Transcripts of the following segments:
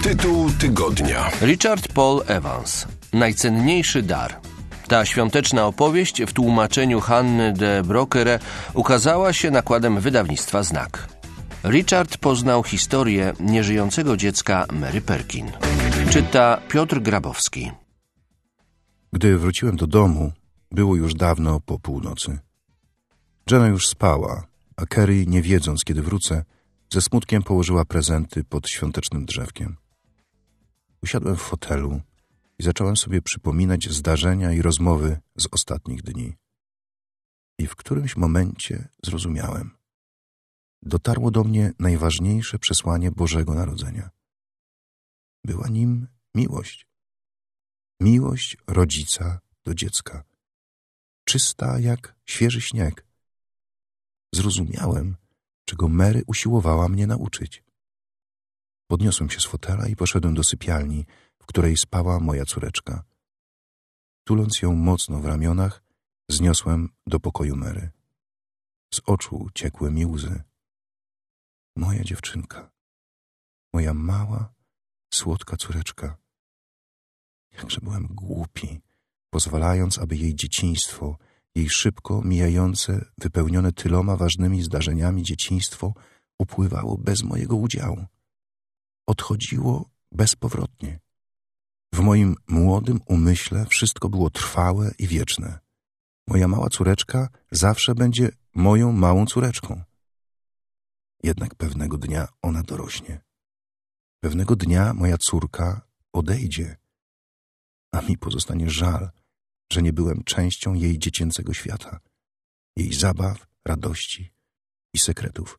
Tytuł tygodnia. Richard Paul Evans. Najcenniejszy dar. Ta świąteczna opowieść w tłumaczeniu Hanny de Brockere ukazała się nakładem wydawnictwa Znak. Richard poznał historię nieżyjącego dziecka Mary Perkin. Czyta Piotr Grabowski. Gdy wróciłem do domu, było już dawno po północy. Jenna już spała, a Carrie, nie wiedząc, kiedy wrócę, ze smutkiem położyła prezenty pod świątecznym drzewkiem. Usiadłem w fotelu i zacząłem sobie przypominać zdarzenia i rozmowy z ostatnich dni. I w którymś momencie zrozumiałem. Dotarło do mnie najważniejsze przesłanie Bożego Narodzenia. Była nim miłość. Miłość rodzica do dziecka. Czysta jak świeży śnieg. Zrozumiałem, czego Mary usiłowała mnie nauczyć. Podniosłem się z fotela i poszedłem do sypialni, w której spała moja córeczka. Tuląc ją mocno w ramionach, zniosłem do pokoju Mary. Z oczu ciekły mi łzy. Moja dziewczynka, moja mała, słodka córeczka. Jakże byłem głupi, pozwalając, aby jej dzieciństwo, jej szybko mijające, wypełnione tyloma ważnymi zdarzeniami dzieciństwo upływało bez mojego udziału. Odchodziło bezpowrotnie. W moim młodym umyśle wszystko było trwałe i wieczne. Moja mała córeczka zawsze będzie moją małą córeczką. Jednak pewnego dnia ona dorośnie. Pewnego dnia moja córka odejdzie, a mi pozostanie żal, że nie byłem częścią jej dziecięcego świata, jej zabaw, radości i sekretów.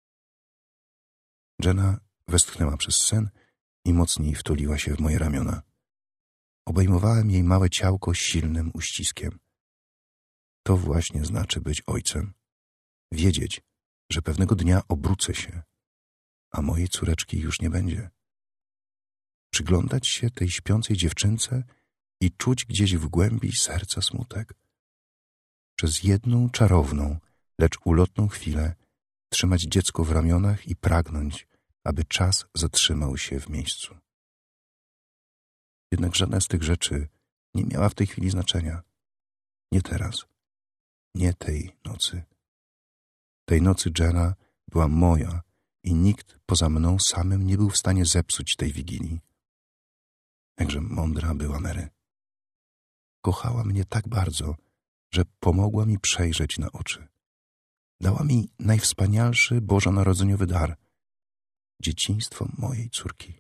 Jenna westchnęła przez sen i mocniej wtuliła się w moje ramiona. Obejmowałem jej małe ciałko silnym uściskiem. To właśnie znaczy być ojcem. Wiedzieć, że pewnego dnia obrócę się, a mojej córeczki już nie będzie. Przyglądać się tej śpiącej dziewczynce i czuć gdzieś w głębi serca smutek. Przez jedną czarowną, lecz ulotną chwilę trzymać dziecko w ramionach i pragnąć, aby czas zatrzymał się w miejscu. Jednak żadna z tych rzeczy nie miała w tej chwili znaczenia. Nie teraz. Nie tej nocy. Tej nocy Jenna była moja i nikt poza mną samym nie był w stanie zepsuć tej wigilii. Jakże mądra była Mary. Kochała mnie tak bardzo, że pomogła mi przejrzeć na oczy. Dała mi najwspanialszy bożonarodzeniowy dar – dzieciństwo mojej córki.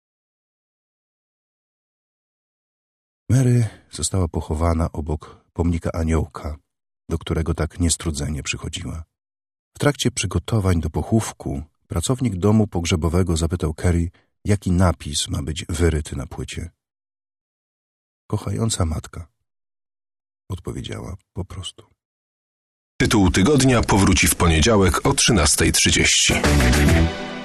Mary została pochowana obok pomnika aniołka, do którego tak niestrudzenie przychodziła. W trakcie przygotowań do pochówku pracownik domu pogrzebowego zapytał Carrie, jaki napis ma być wyryty na płycie. Kochająca matka, odpowiedziała po prostu. Tytuł tygodnia powróci w poniedziałek o 13:30.